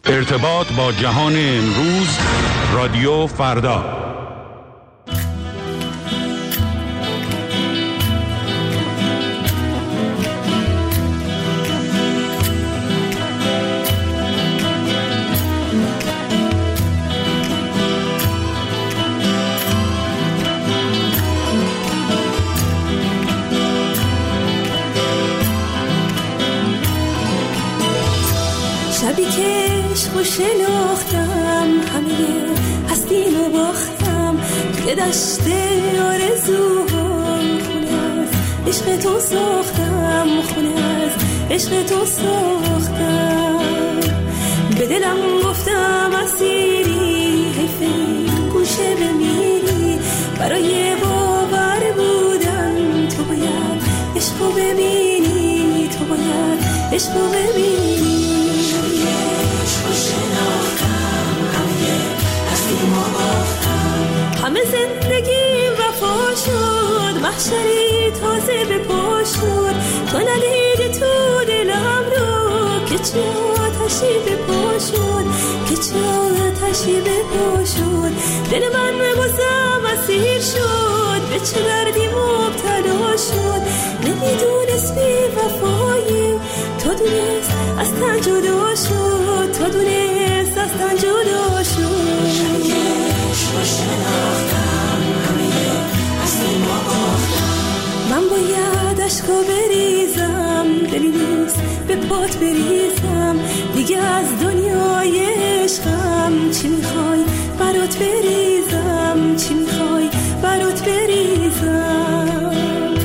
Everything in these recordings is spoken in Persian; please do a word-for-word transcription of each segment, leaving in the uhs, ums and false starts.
ارتباط با جهان امروز، رادیو فردا. شبی که عشقو شناختم، همه هستیمو باختم، توی دشت آرزوهام خونه از عشق تو ساختم، خونه از عشق تو ساختم. به دلم گفتم اسیری، حیفه گوشه بمیری، برای باور بودن تو باید عشقو ببینی، تو باید عشقو ببینی. همه زندگیم وفا شد، محشری تازه به پا شد، تو ندیدی تو دلم رو که چه آتشی به پا شد، که چه آتشی به پا شد. دل من بازم اسیر شد، به چه دردی مبتلا شد، نمیدونست بی وفایی، تو دونست از تن جدا شد، تو دونست از تن جدا شد. شبیهش شناختم، همه هستیم و باختم. من باید عشقا بریزم، دلی نیست به پات بریزم، دیگه از دنیای عشقم چی میخوای برات بریزم، چی میخوای برات بریزم.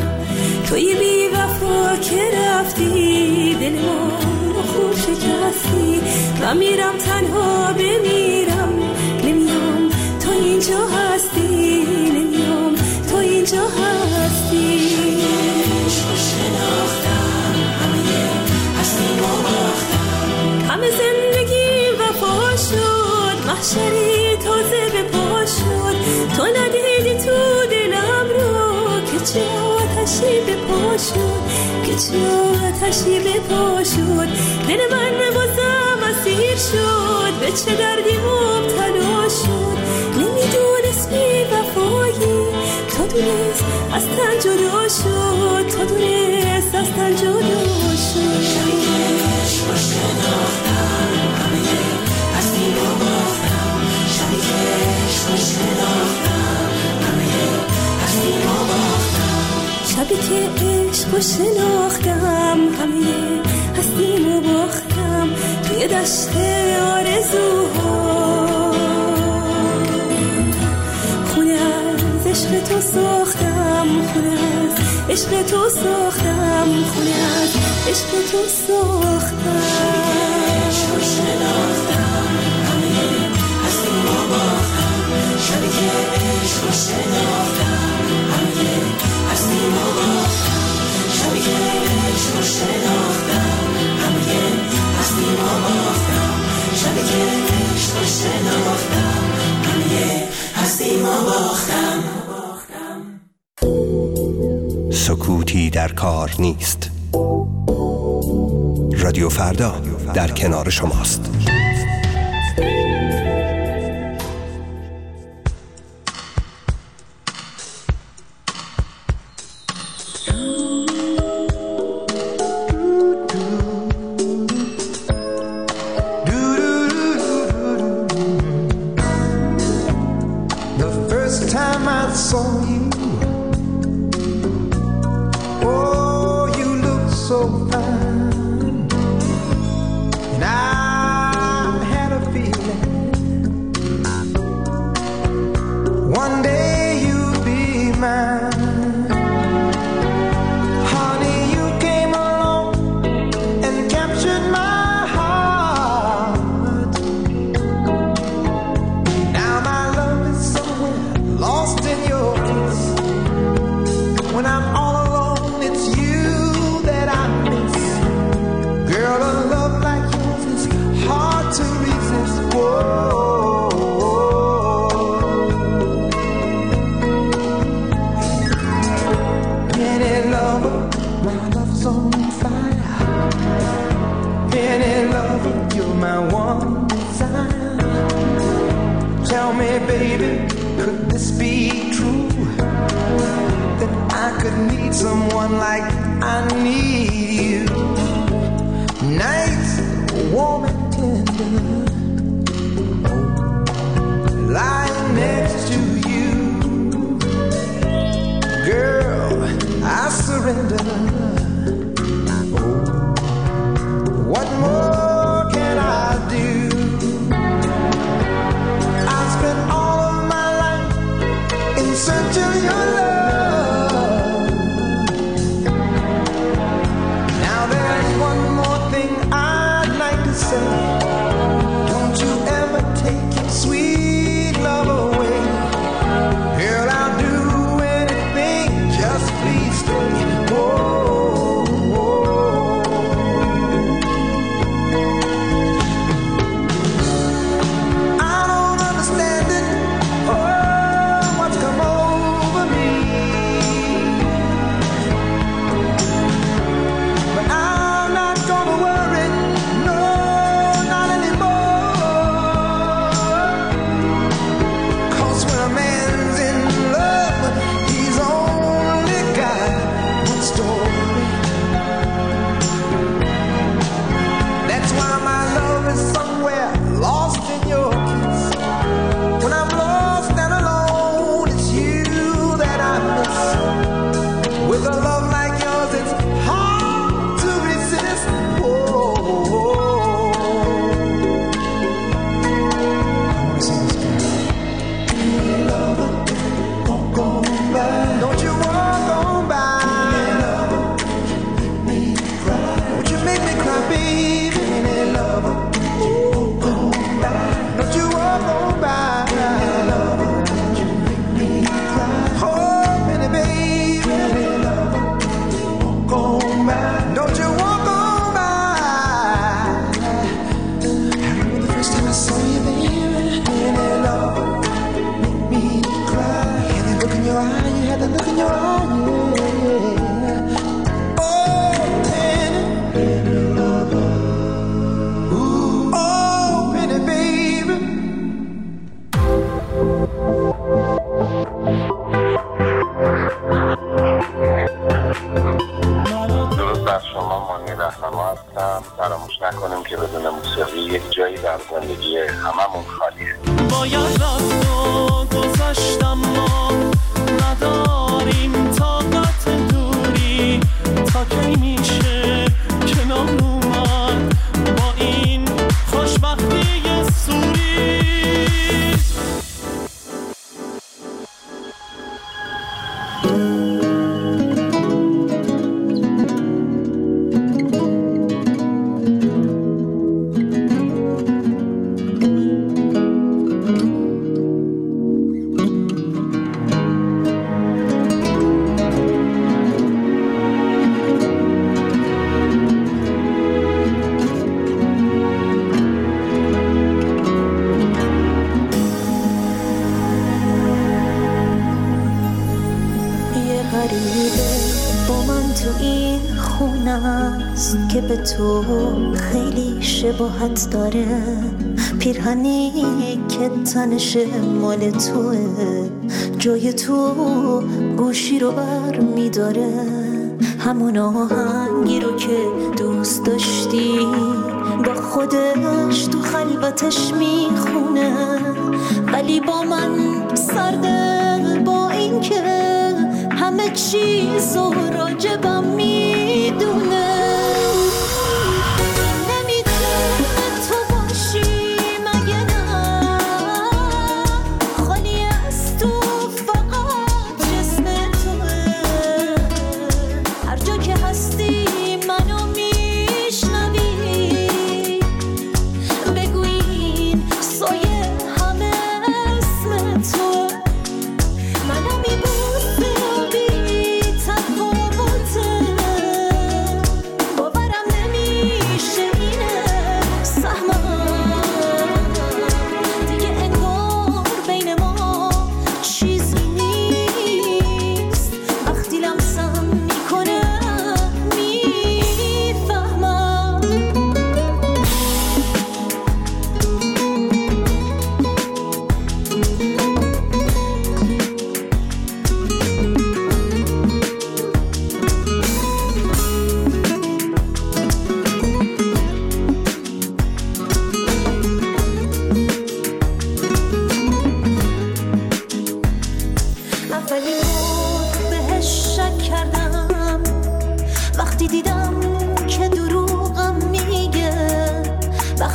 توی بی وفا که رفتی، دل ما رو خوب شکستی، من میرم تنها بمیرم، نمیام تو اینجا هستی، نمیام تو اینجا هستی. عشقو شناختم، همه هستیم و باختم. همه زندگی وفا شد، محشری تازه به پا شد، تو ندیدی تو دلم رو که چه آتشی به پا شد، که چه آتشی به پا شد. دل من بازم اسیر شد، به چه دردی مبتلا شد، نمیدونست بی وفایی، تو دونست از تن جدا شد، تو دونست از تن جدا شد. شبی که عشقو شناختم، همه هستیم و باختم. شبی که عشقو شناختم، همه هستیم و باختم. شبی که عشقو شناختم، همه هستیم و باختم، توی دشت آرزوها خونه از عشق تو ساختم، خونه از عشق تو ساختم، خونه از عشق تو ساختم. عشقو شناختم، همه هستیم و باختم. شبی که عشقو شناختم، همه هستیم و باختم. شبی که عشقو شناختم، همه هستیم و باختم. شبی که عشقو شناختم، همه هستیم و باختم. سکوتی در کار نیست. رادیو فردا در کنار شماست. My lover, you're my one. baby, could this be true? That I could need someone like I need you. Nights warm and tender, lying next to you. Girl, I surrender. What more can I do? I spent all of my life in search of your love. Now there's one more thing I'd like to say. Don't you ever take your sweet love away. Girl, I'll do anything, just please stay. Whoa. فراموش نکنیم که بدون موسیقی یک جایی در زندگی هممون خالیه. باید رفت و گذشتم ما نداریم طاقت دوری تا کی میشه کنار اومد با این خوشبختی سوری. که به تو خیلی شباهت داره، پیرهنی که تنش مال توه، جای تو گوشی رو بر میداره، همون آهنگی رو که دوست داشتی با خودش تو خلوتش میخونه، ولی با من سرده با این که همه چیز رو راجبم میدونه.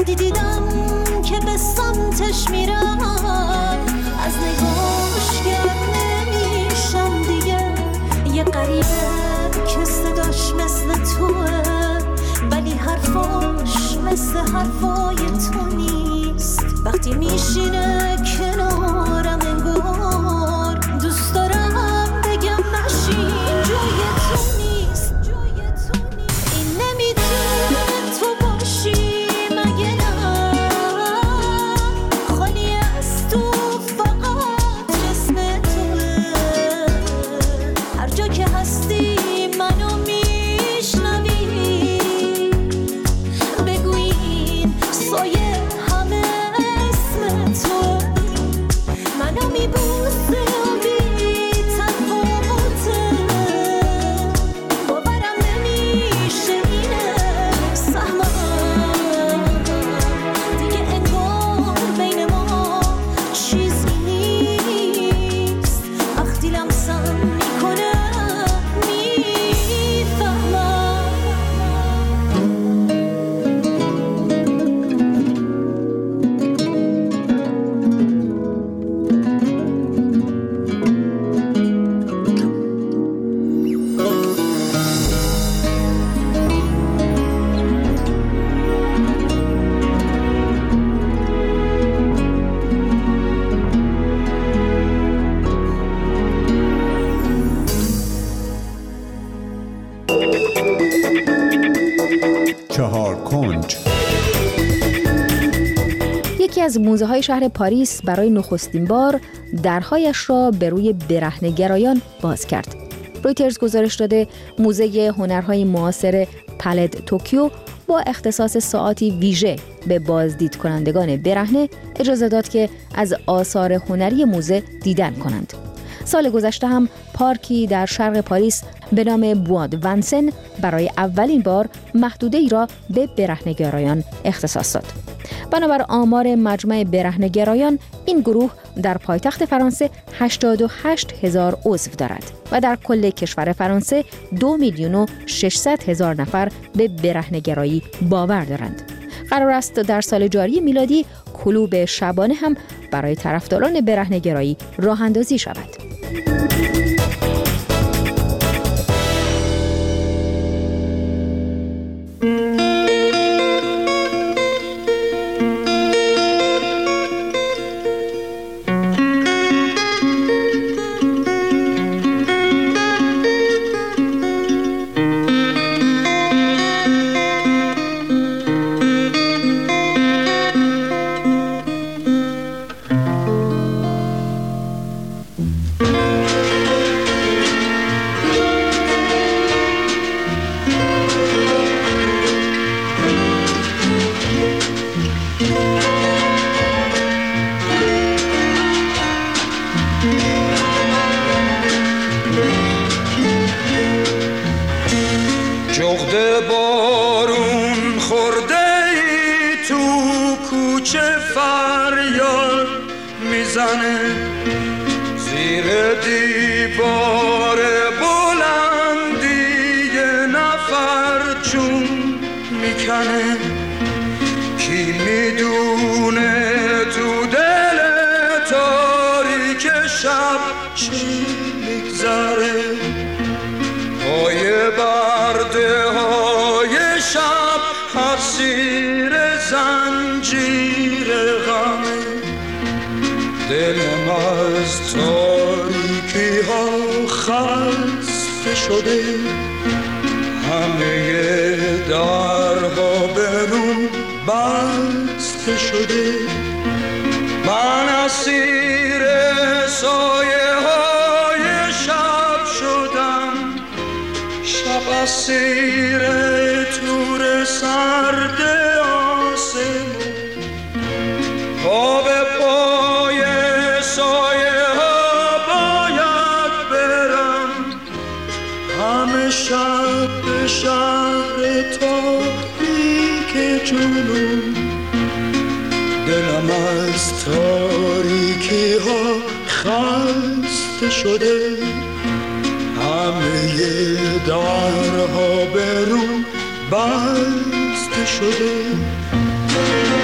وقتی دیدم که به سمتش میرم از نگاهش گرد نمیشم دیگه. یه غریبه که صداش مثل توه ولی حرفاش مثل حرفای تو نیست. وقتی میشینه کنارم انگار دوست دارم بگم نشین جای تو نیست. این نمیتونه تو باشی مگه نه، خالی از تو فقط جسم توه. هر جا که هستی منو میشنوی بگو این سایه همه اسم تو. منو میبوسه و بی تفاوته، باورم نمیشه اینه سهمم دیگه. انگار بین ما چیزی نیست. وقتی لمسم میکنه میفهمم. چهار کنج. یکی از موزه های شهر پاریس برای نخستین بار درهایش را به روی برهنه‌گرایان باز کرد. رویترز گزارش داده موزه هنرهای معاصر پالد توکیو با اختصاص ساعاتی ویژه به بازدید کنندگان برهنه اجازه داد که از آثار هنری موزه دیدن کنند. سال گذشته هم پارکی در شرق پاریس به نام بواد ونسن برای اولین بار محدوده ای را به برهنه‌گرایان اختصاص داد. بنابر آمار مجمع برهنه‌گرایان این گروه در پایتخت فرانسه هشتاد و هشت هزار عضو دارد و در کل کشور فرانسه دو میلیون و ششصد هزار نفر به برهنه‌گرایی باور دارند. قرار است در سال جاری میلادی کلوب شبانه هم برای طرفداران برهنه‌گرایی راه اندازی شود. جغد بارون خورده ای تو کوچه فریاد میزنه، زیر دیوار بلندی یه نفر جون میکنه. کی میدونه تو دل تاریک شب چی میگذره، پای برده های شب حسیر زنجیر غمه. دلم از تاریکی ها خسته شده، همه درها برون بسته شده. من اسیر سایه های شب شدم، شب اسیر تور سرد آسمون. پا به پای سایه ها باید برم، همه شب به شهر تاریک جنون. دلم از تاریکی ها خسته شده، همه درها برون بسته شده.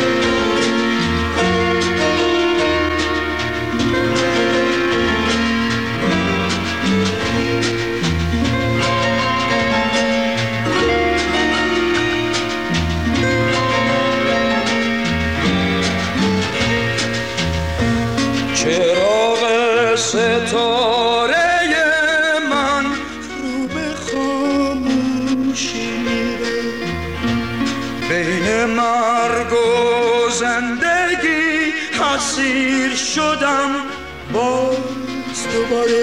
چراغ ستاره من رو به خاموشی میره، بین مرگ و زندگی اسیر شدم باز دوباره.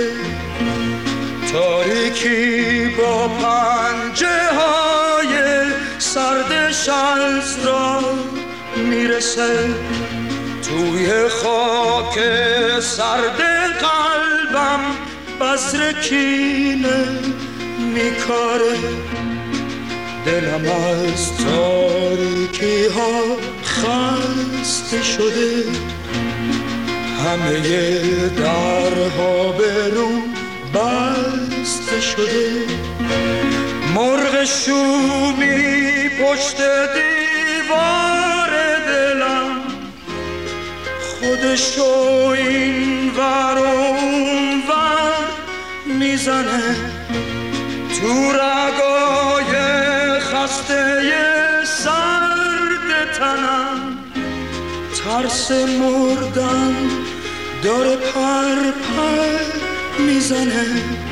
تاریکی با پنجه های سردش از را میرسه، توی خاک سرد قلبم بذر کینه میکاره. دلم از تاریکی ها خسته شده، همه درها به رو بسته شده. مرغ شومی پشت دیوار دلم خودشو این ور اون ور میزنه، تو رگای خسته سرد تنم ترس مردن داره پر پر میزنه.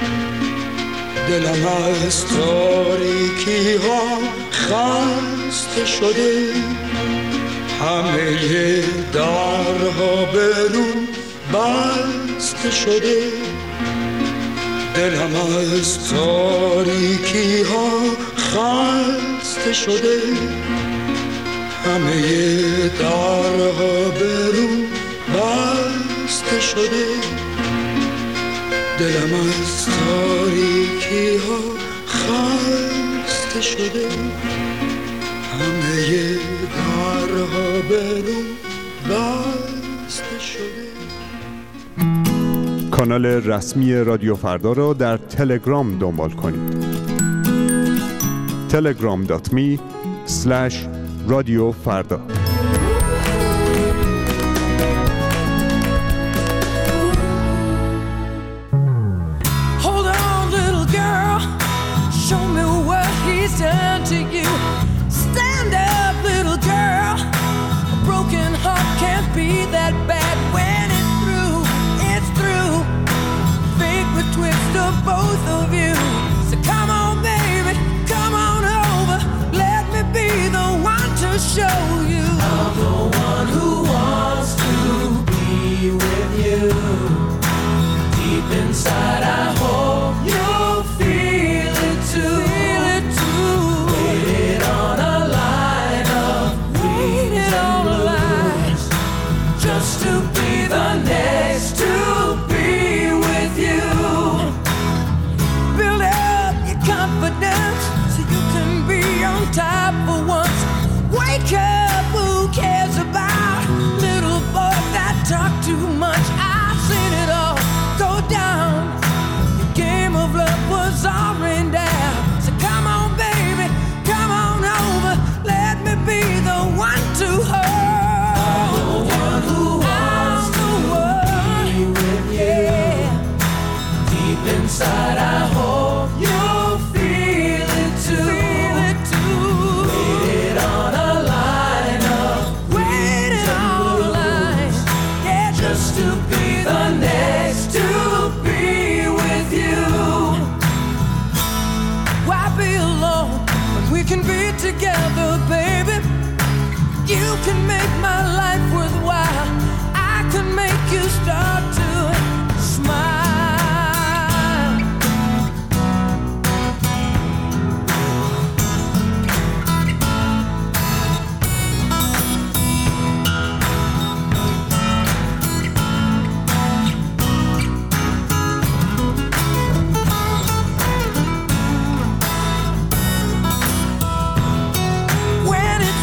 دلم از تاریکی ها خسته شده، همه درها به رو بسته شده. دلم از تاریکی ها خسته شده، همه درها به رو بسته شده. دلم از تاریکی ها خسته شده، همه درها به رو بسته شده. کانال رسمی رادیو فردا را در تلگرام دنبال کنید. تلگرام دات می اسلش رادیو فردا. Turn to you. Stand up, little girl. A broken heart can't be that bad. When it's through, it's through. Fate would twist of both of you. So come on, baby, come on over. Let me be the one to show you. I'm the one who wants to be with you. Deep inside, I hope you'll feel it too. To be the next to be with you. Build up your confidence so you can be on top for once. Wake up, who cares about little boys that talk too much? I've seen it all go down. Your game of love was all rained down. So come on, baby, come on over. Let me be the one to hold. Inside, I hope you'll feel it too. Feel it too. Waited on a line of waiting on a line, yeah, just to be the next to be with you. Why be alone when we can be together, baby? You can make my life worthwhile. I can make you start to smile.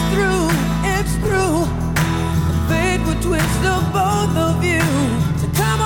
Twist of both of you. So come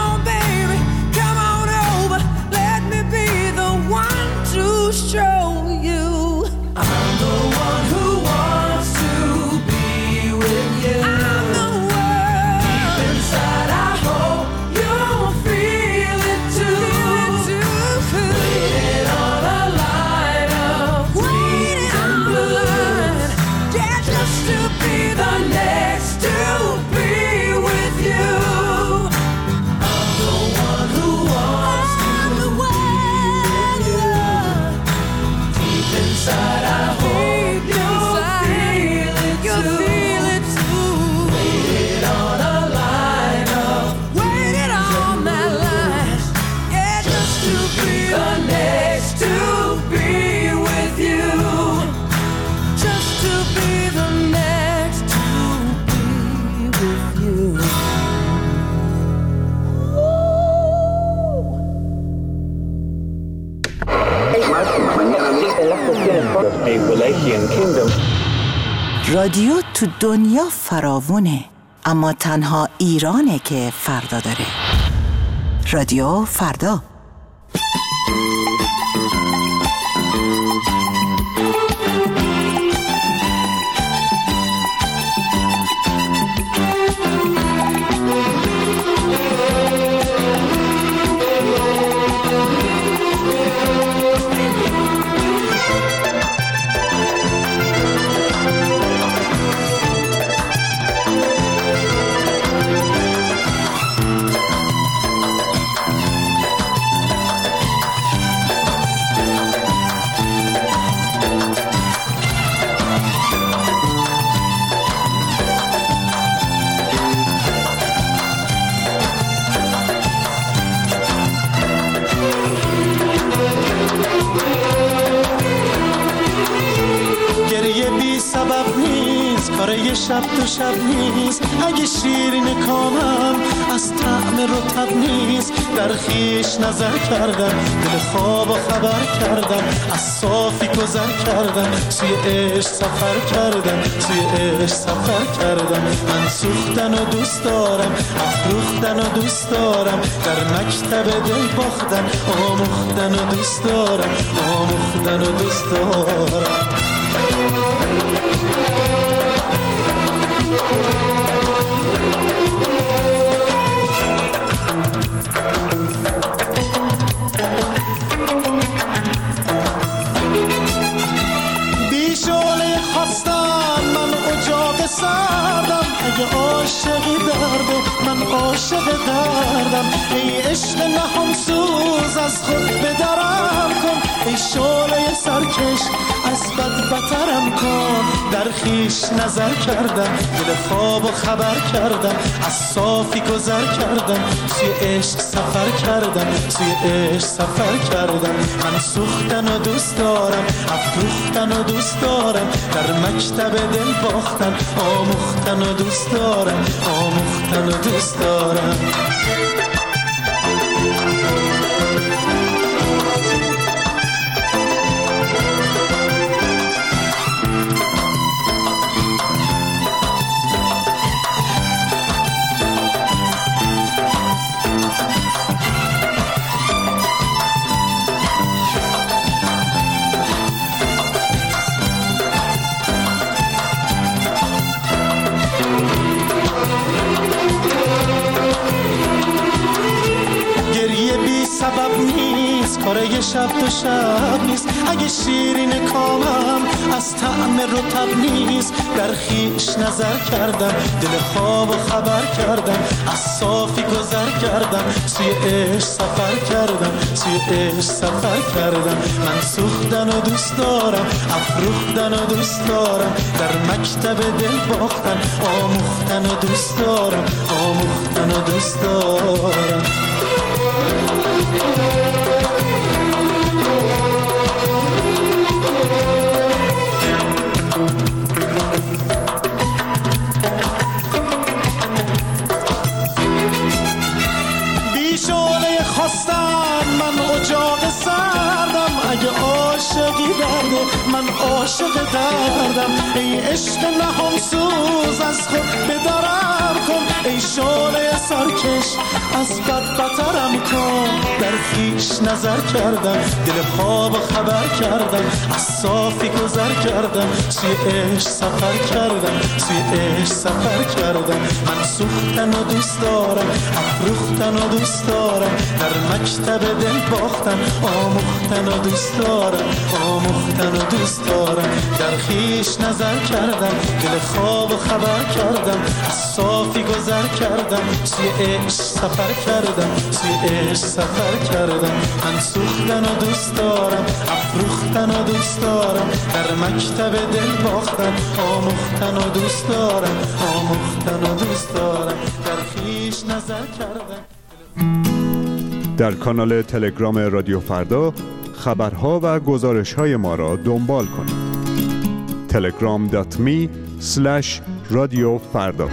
رادیو تو دنیا فراوونه، اما تنها ایرانه که فردا داره. رادیو فردا. کاره شب تو شب نیست، اگه شیرین کامم از طعم رطب نیست. در خیش نظر کردم، دل خواب و خبر کردم، از صافی گذر کردم، سوی عشق سفر کردم، سوی عشق سفر کردم. من سوختن و دوست دارم، افروختن و دوست دارم، در مکتب دل باختن، آموختن و دوست دارم، آموختن و دوست دارم. بی شعله خواستن من اجاق سردم، اگه عاشقی درد و من عاشق دردم. ای عشق نهان سوز از خود بدرم کن، ای شعله سرکش از بد بترم کن. در خیش نظر کردم، دل خواب و خبر کردم، از صافی گذر کردم، سوی عشق سفر کردم، سوی عشق سفر کردم. من سوختن و دوست دارم، افروختن و دوست دارم، در مکتب دل باختن، آموختن و دوست دارم، آموختن و دوست دارم. سبب نیست، کاره شب تو شب نیست، اگه شیرین کامم از طعم رطب نیست. در خیش نظر کردم، دل خواب و خبر کردم، از صافی گذر کردم، سوی عشق سفر کردم، سوی عشق سفر کردم. من سوختن و دوست دارم، افروختن و دوست دارم، در مکتب دل باختن، آموختن و دوست دارم، آموختن و دوست دارم. بی شعله خواستن من اجاق سردم، اگه عاشقی درده من عاشق دردم. ای عشق نهان سوز از خود بدرم کن، ای شعله سرکش از بد بترم کن. در خیش نظر کردم، دل خواب و خبر کردم، از صافی گذر کردم، سوی عشق سفر کردم، سوی عشق سفر کردم. من سوختن و دوست دارم، افروختن و دوست دارم، در مکتب دل باختن، آموختن و دوست دارم، آموختن و دوست دارم. در خیش نظر کردم، دل خواب و خبر کردم، از صافی گذر کردم، سوی عشق سفر کردم، سوی عشق سفر کردم. من سوختن و دوست دارم، افروختن و دوست دارم، در مکتب دل باختن، آموختن و دوست دارم، آموختن و دوست دارم. در خیش نظر کردم. در کانال تلگرام رادیو فردا خبرها و گزارش‌های ما را دنبال کنید. تلگرام دات می اسلش رادیو فردا.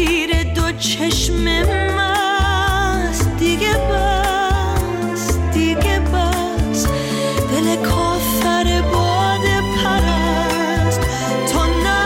زیر دو چشم مست دیگه بس دیگه بس دل کافر باد پرست تو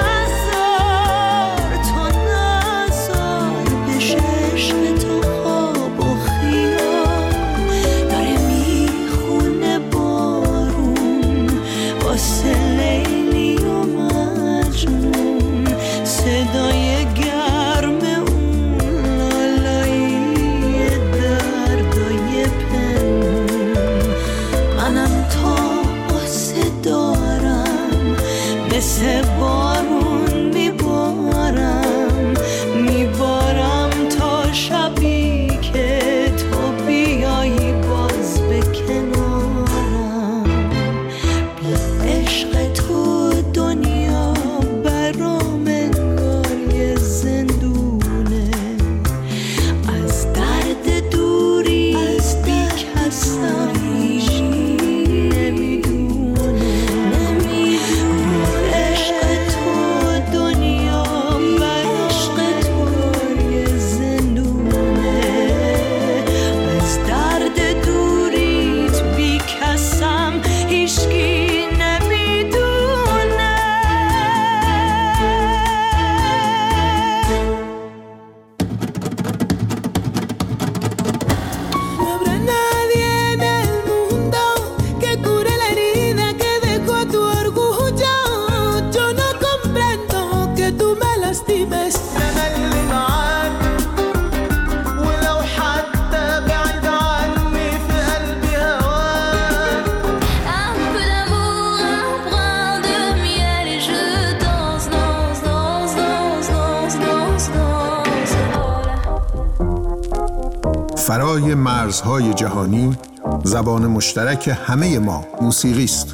نزار تو نزار بشه عشق تو خواب و خیال داره میخونه بارون واسه لیلی و مجنون صدای گرم اون لالایی دردای پنهون منم تا آسه دارم مثل بارون میبارم میبارم تا شبی که تو بیایی باز به کنارم بی عشق تو دنیا برام انگار یه زندونه از درد دوری بی کسم نمیدونه نمیدونه عشق تو دنیا بر عشق تو یه زندونه از درد دوریت بی کسم هیچکی نمیدونه No habrá nadie en el mundo que cure la herida que dejó tu orgullo. Yo no comprendo que tú me lastimes. أنا اللي معاك ولو حتى بعيد عني في قلبي هواك Un peu d'amour, un brin de miel et je danse, danse, danse, danse, danse, danse, danse. فرای مرزهای جهانی زبان مشترک همه ما موسیقی است.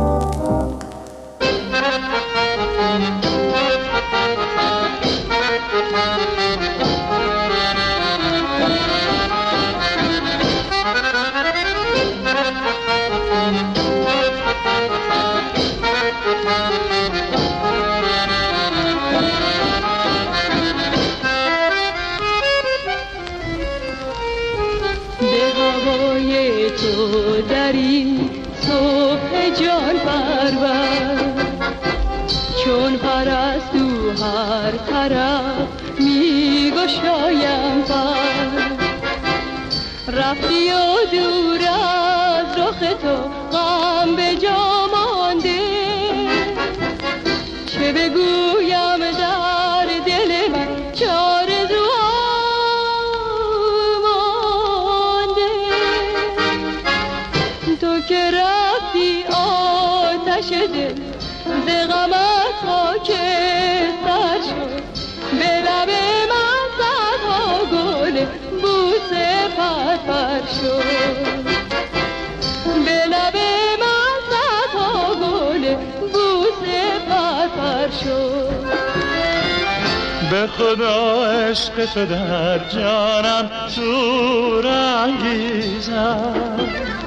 به هوای تو در این صبح جان پرور چون پرستو هر طرف می گشایم پر رفتی و دور از رخ تو غم به جا مانده چه بگویم در دل من چه آرزوام مانده تو که رفتی آتش دل ز غمت خاکستر شد به لب من صدها گل بوسه پرپر شد به لب من صدها گل بوسه پرپر شد به خدا عشق تو در جانم شور انگیزم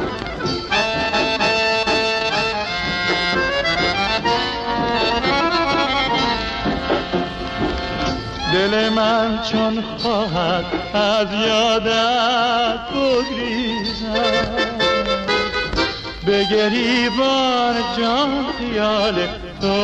دل من چون خواهد از یادت بگریزم به گریبان جان خیال تو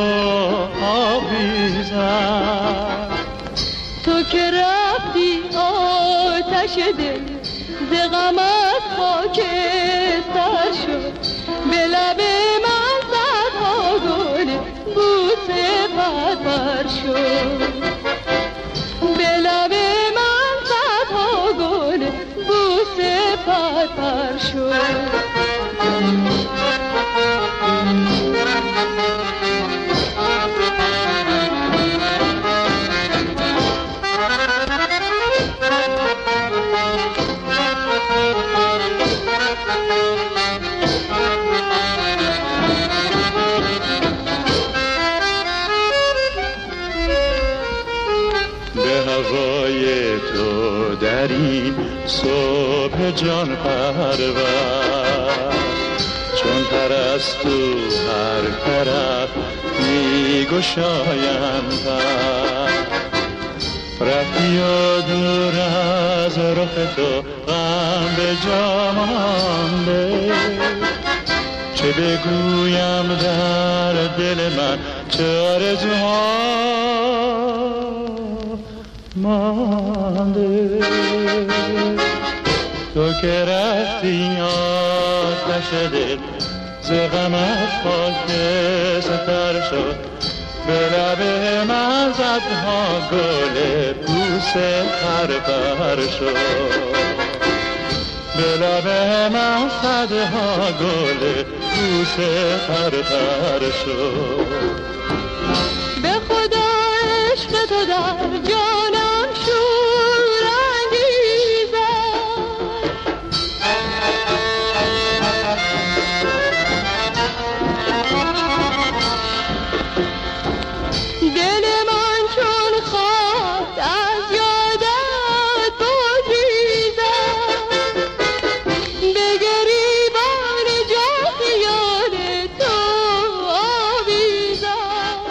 آویزم تو که رفتی آتش دل ز غمت خاکستر شد به لب من صدها گل بوسه پرپر شد به لب من صدها گل بوسه پرپر شد در این صبح جان پرور چون پرستو هر طرف می گشایم پر رفتی و دور از رخ تو غم به جا مانده، چه بگویم در دل من چه آرزوها مانده. تو که رفتی آتش دل ز غمت خاکستر شد، به لب مزدها گل بوس پرپر شد، به لب مزدها گل بوس پرپر شد. به خدا عشق تو در جانم شور انگیزد، دل من چون خواست از یادت بگریزد، به گریبان جا خیال تو آویزد.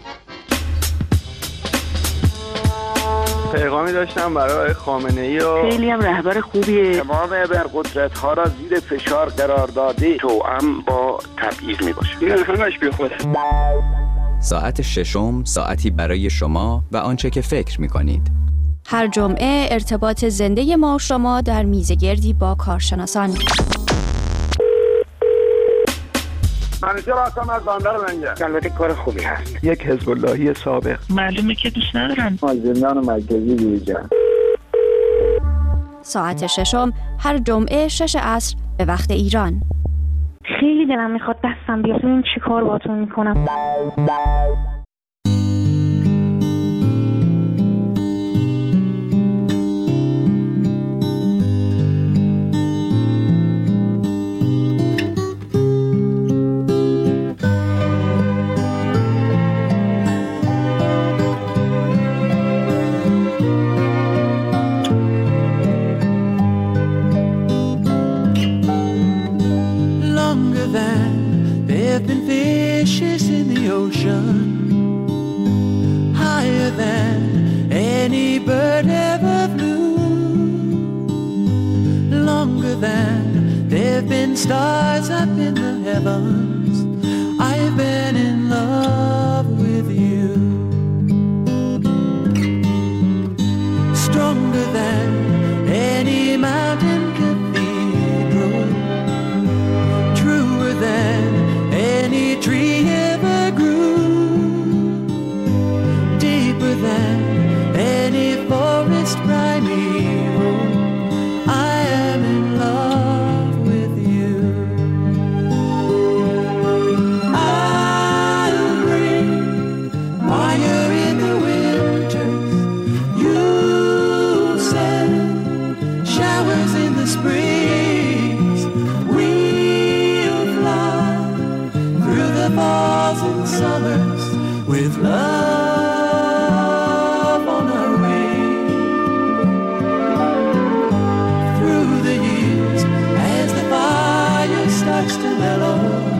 پیغامی داشتم برای خامنه‌ای و خیلی هم رهبر خوبیه. تمام ابرقدرت ها را زیر فشار قرار داده، توأم با تبعیض می باشه. این همش بی خوده. ساعت ششم، ساعتی برای شما و آنچه که فکر می کنید. هر جمعه ارتباط زنده ما و شما در میزگردی با کارشناسان. منیجر هستم از بندر منجر. البته کار خوبی هست. یک حزب اللهی سابق. معلومه که دوست ندارم. از زندان مرکزی بیرون. ساعت ششم هر جمعه شش عصر به وقت ایران. خیلی دلم میخواد دستم بیاد، این چی کار باتون میکنم. Stars up in the heavens, I've been in love with you. Stronger than any mountain cathedral, truer than any tree ever grew, deeper than any forest primeval. I am in love. Summers with love on our way, through the years as the fire starts to mellow,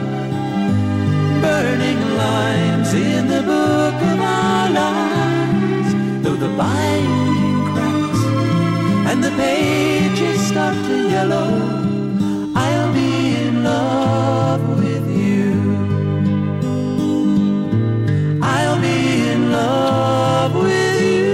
burning lines in the book of our lives, though the binding cracks and the pages start to yellow, I'll be in love with you. Love with you.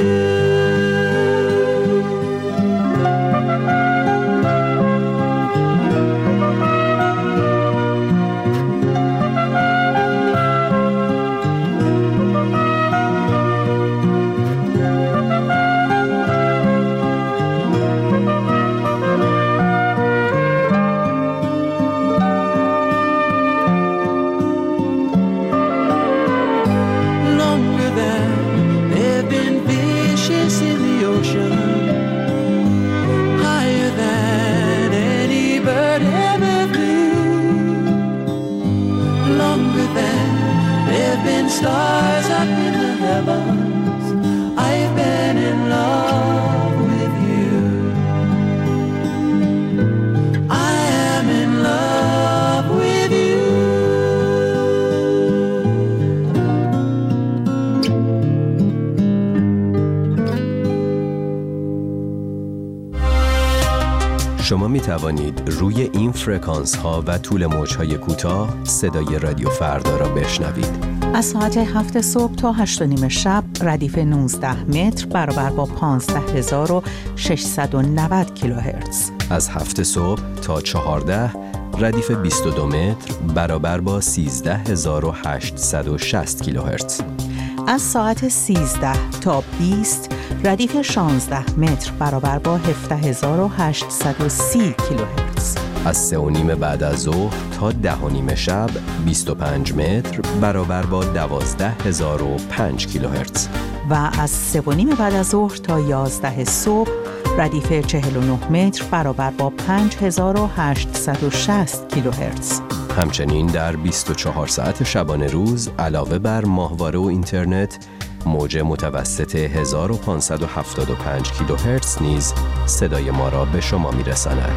شما می توانید روی این فرکانس ها و طول موج های کوتاه صدای رادیو فردا را بشنوید. از ساعت هفت صبح تا هشت و نیم شب ردیف نوزده متر برابر با پانزده هزار و ششصد و نود کیلوهرتز. از هفت صبح تا چهارده ردیف بیست و دو متر برابر با سیزده هزار و هشتصد و شصت کیلوهرتز. از ساعت سیزده تا بیست ردیف شانزده متر برابر با هفده هزار و هشتصد و سی کیلوهرتز. از سه و نیم بعد از ظهر تا ده و نیم شب بیست و پنج متر برابر با دوازده هزار و پنج کیلوهرتز. و از سه و نیم بعد از ظهر تا یازده صبح ردیف چهل و نه متر برابر با پنج هزار و هشتصد و شصت کیلوهرتز. همچنین در بیست و چهار ساعت شبانه روز علاوه بر ماهواره و اینترنت، موج متوسط هزار و پانصد و هفتاد و پنج کیلوهرتز نیز صدای ما را به شما می‌رساند.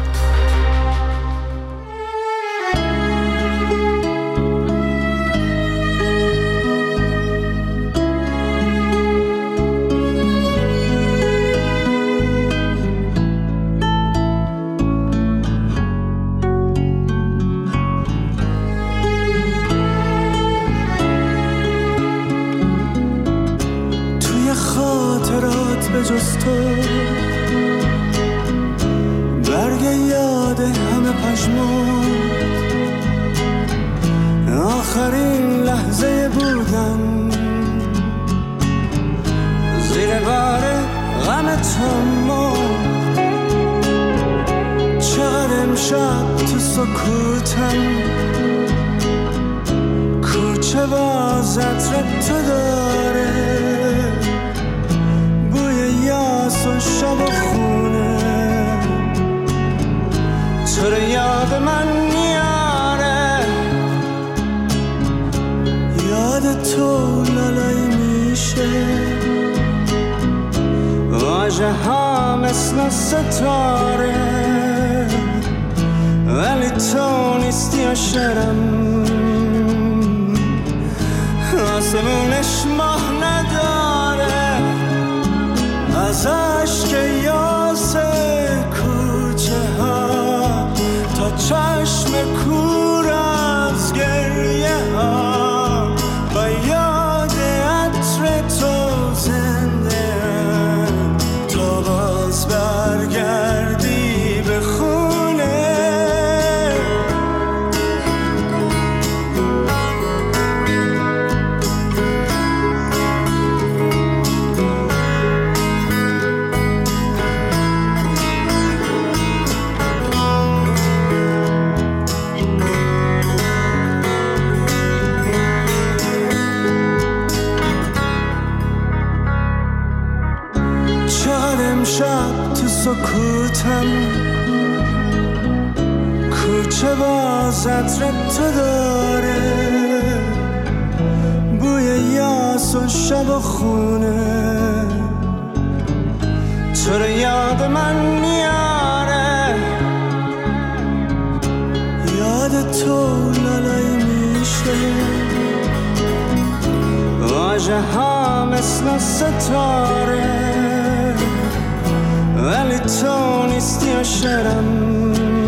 جز تو برگ یاد همه پشمات آخرین لحظه بودن زیر بار غم تو مرد. چقدر امشب تو سکوتم کوچه باز عطر تو داره یاس و شب و خونه تو رو یاد من میاره یاد تو لالایی میشه واژه ها مثل ستاره ولی تو نیستی و شرم آسمونش ماه نداره از عشق یاس کوچه ها تا چشم کور از گریه ها با یاد عطر تو زنده تا باز برگردی به خونه. شب تو سکوتم کوچه باز عطر تو داره بوی یاس و شب و خونه تو رو یاد من میاره یاد تو لالایی میشه واژه ها مثل ستاره ولی تو نیستی و شرم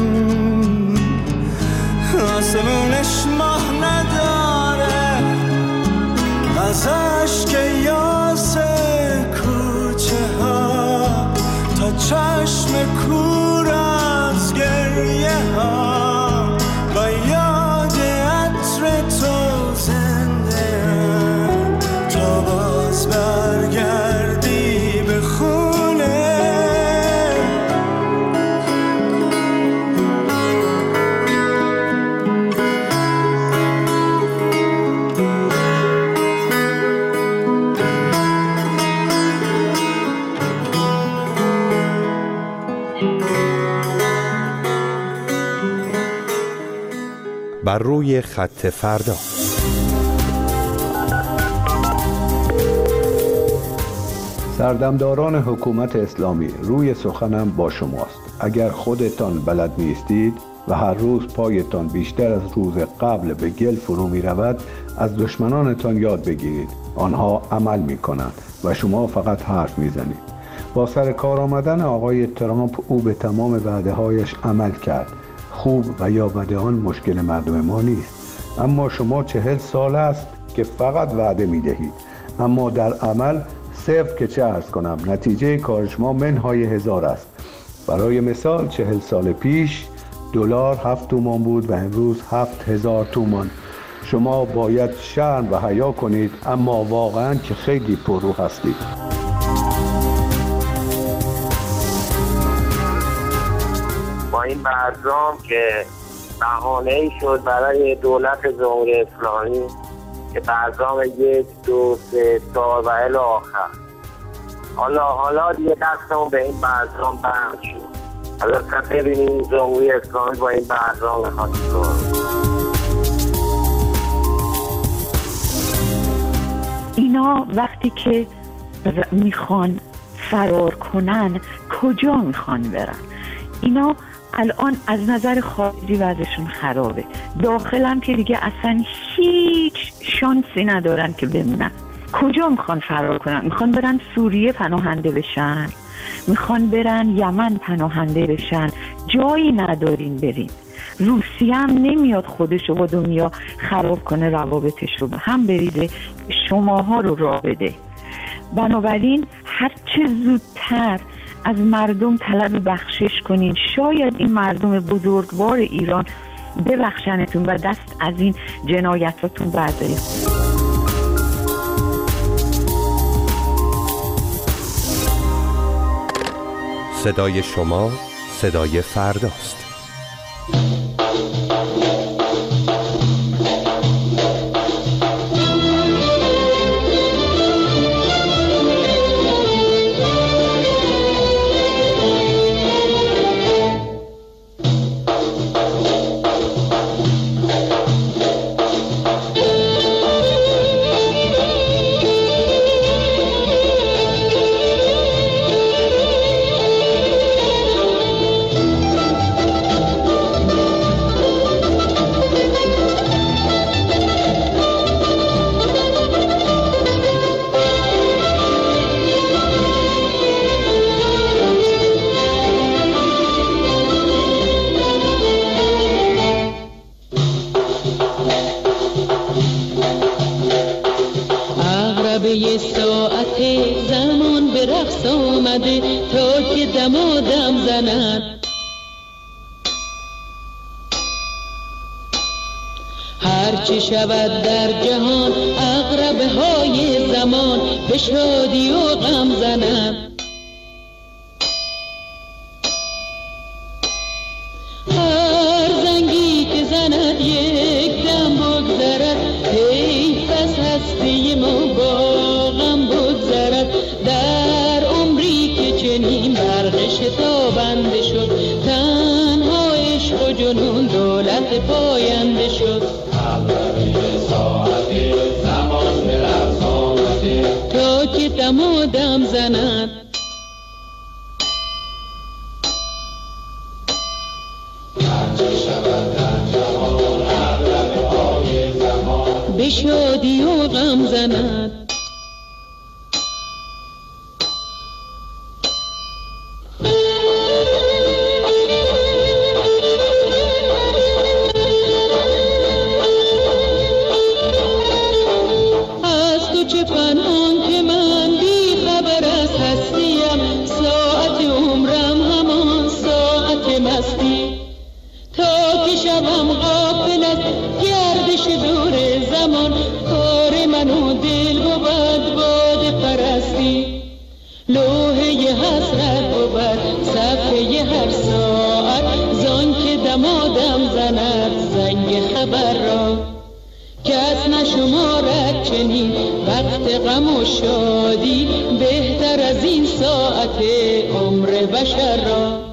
آسمونش ماه نداره از عشق یاس کوچه ها تا چشم کور از گریه ها با یاد عطر تو زنده تا باز برگردی به خونه. بر روی خط فردا. سردمداران حکومت اسلامی، روی سخنم با شماست. اگر خودتان بلد نیستید و هر روز پایتان بیشتر از روز قبل به گل فرو می رود، از دشمنانتان یاد بگیرید. آنها عمل می کنند و شما فقط حرف می زنید. با سر کار آمدن آقای ترامپ او به تمام وعده‌هایش عمل کرد. خوب و یا بد آن مشکل مردم ما نیست، اما شما چهل سال است که فقط وعده می دهید، اما در عمل صفر که چه عرض کنم، نتیجه کار شما منهای هزار است. برای مثال چهل سال پیش دلار هفت تومان بود و امروز هفت هزار تومان. شما باید شرم و حیا کنید، اما واقعا که خیلی پررو هستید. با این برجام که بهانه‌ای شد برای دولت جمهوری اسلامی که برجام یک دو سه چهار و الی آخر، حالا حالا دیگه دستمون به این برجام بند شد. حالا ببینیم جمهوری اسلامی با این برجام میخواد چیکار. اینا وقتی که میخوان فرار کنن کجا میخوان برن؟ اینا الان از نظر خارجی وضعشون خرابه، داخلم که دیگه اصلا هیچ شانسی ندارن که بمونن. کجا میخوان فرار کنن؟ میخوان برن سوریه پناهنده بشن، میخوان برن یمن پناهنده بشن. جایی ندارین برین. روسیه هم نمیاد خودشو با دنیا خراب کنه، روابطش رو به هم بریزه، شماها رو راه بده. بنابراین هرچه زودتر از مردم طلب بخشش کنین. شاید این مردم بزرگوار ایران ببخشنتون و دست از این جنایتاتون بردارید. صدای شما صدای فرداست. یه ساعت زمان به رقص آمده تا که دمادم زند. هرچه شود در جهان عقربه های زمان به شادی و غم زند. هر زنگی که زند یک دم بگذرد، حیف از هستی ما با غم بگذرد. در عمری که چنین برق شتابنده شد، تنها عشق و جنون دولت پاینده شد. ساعت زمان به رقص آمده تا که دمادم زند. به شادی و غم زند. از تو چه پنهان که من بی خبر از هستیم، ساعت عمرم همان ساعت مستی. تا که شبم غافل از گردش دور زمان، کار من و دل بود باد پرستی. لوحه حسرت بود صفحه هر ساعت، زان که دمادم زند زنگ خبر را. کس نشمارد چنین وقت غم و شادی، بهتر از این ساعت عمر بشر را.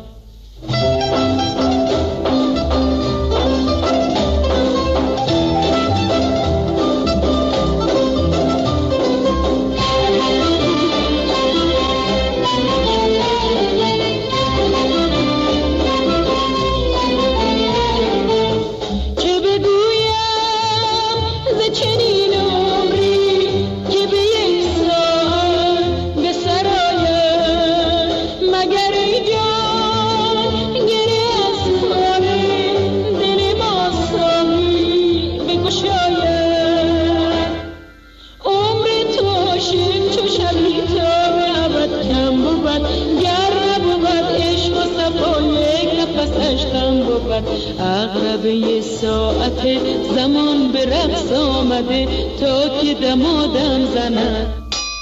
شود. عقربه ساعت زمان به رقص آمده تا که دمادم زند.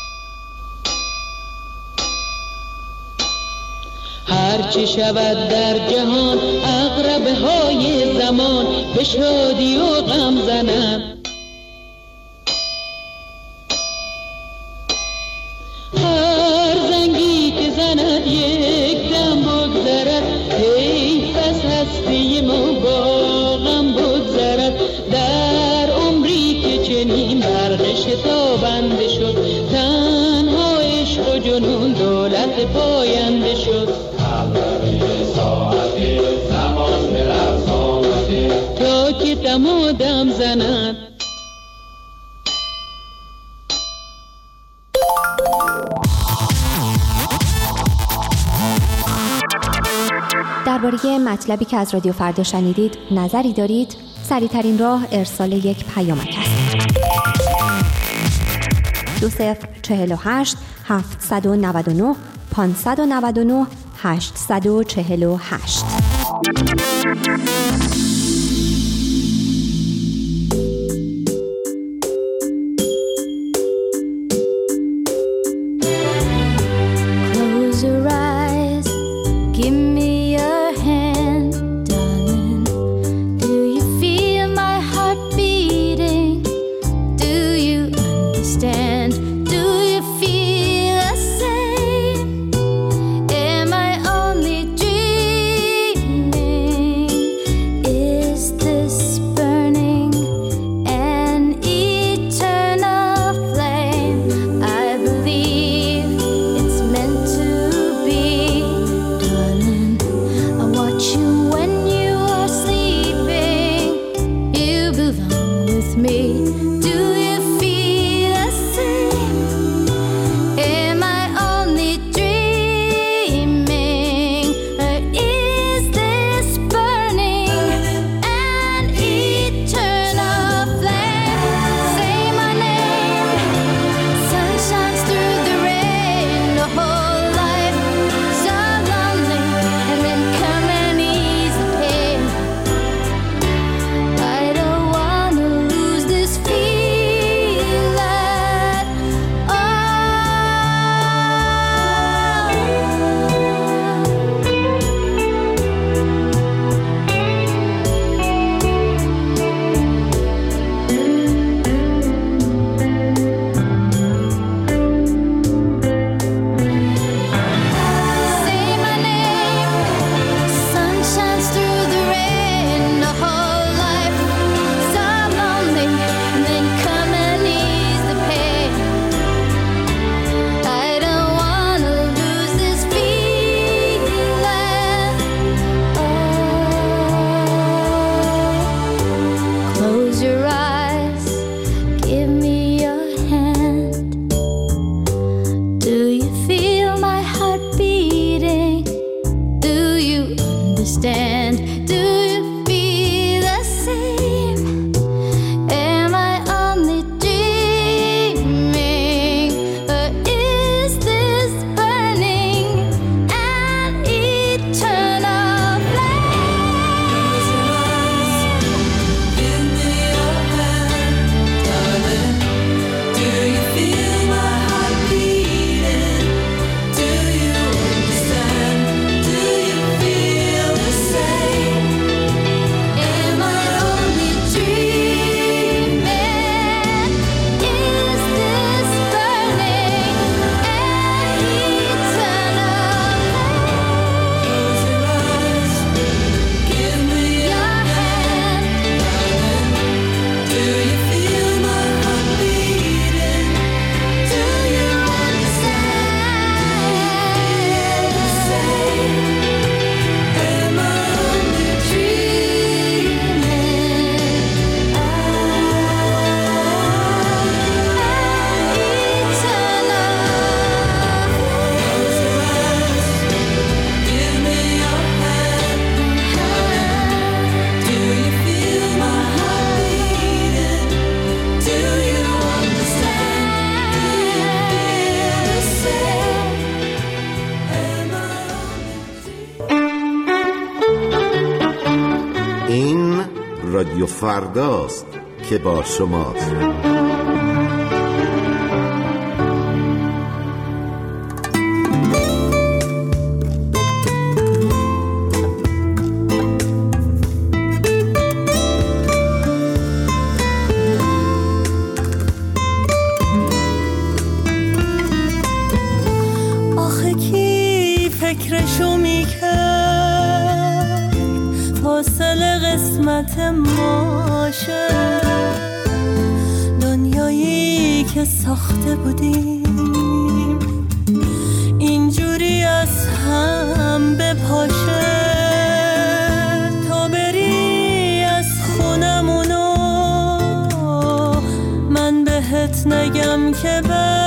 هرچه شود در جهان عقربه های زمان به شادی و غم زند. هر زنگی که زند یک دم بگذرد، حیف از هستی ما با غم بگذرد. در عمری که چنین برق شتابنده شد، تنها عشق و جنون دولت پاینده شد. ساعت زمان به رقص آمده تا که دمادم زند. درباره مطلبی که از رادیو فردا شنیدید نظری دارید؟ سریع‌ترین راه ارسال یک پیامک است. دو صفر چهل و هشت هفتصد و نود و نه پانصد و نود و نه هشتصد و چهل و هشت. Close your eyes, give me your hand, darling. Do you feel my heart beating? Do you understand? Do you feel the same? Am I only dreaming? رادیو فرداست که با شماست. آخه کی فکرشو میکرد فاصله قسمت ماشه، دنیایی که ساخته بودیم اینجوری از هم بپاشه. تا بری از خونمونو من بهت نگم که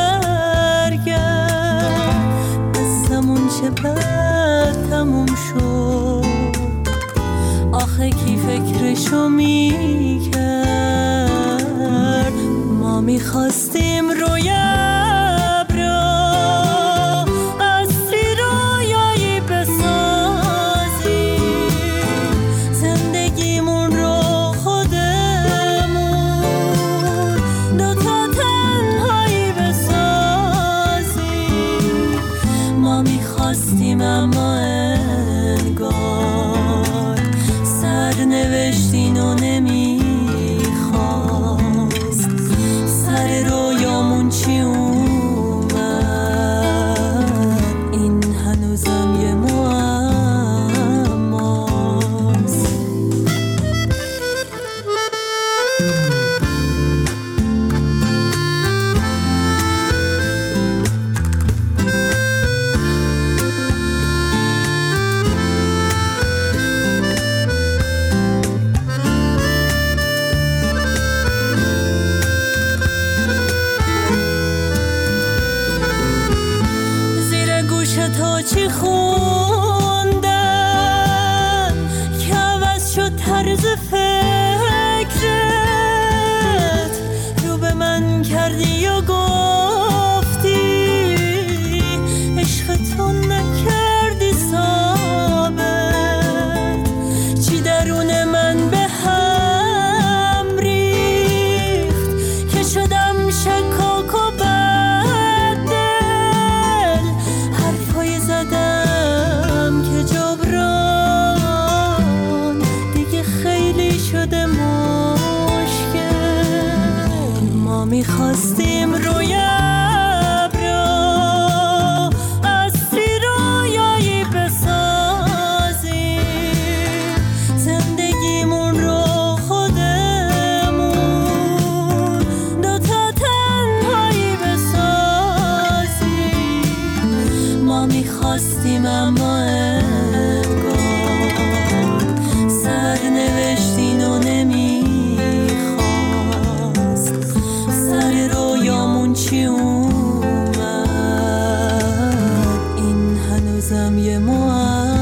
برگرد، قصمون چه بد تموم شد. آخه کی فکرشو میکرد ما میخواستیم روی ابرا اصلی رویایی بسازیم، زندگیمون رو خودمون دوتا تنهایی بسازیم. ما میخواستیم اما انگار سرنوشتین و نمیخواست. سر رویامون چی اومد این هنوزم یه معماست. تو چی خوندن که عوض شد طرز فکرت، رو به من کردی و گفتی عشق تو نکردی ثابت. چی درون من به هم ریخت که شدم شکاک و زدم که جبران دیگه خیلی شده مشکل. ما میخواستیم روی ابرا اصلی رویایی بسازیم، زندگیمون رو خودمون دوتا تنهایی بسازیم. ما میخواستیم اما انگار سرنوشتین و نمیخواست. سر رویامون چی اومد این هنوزم یه معماست.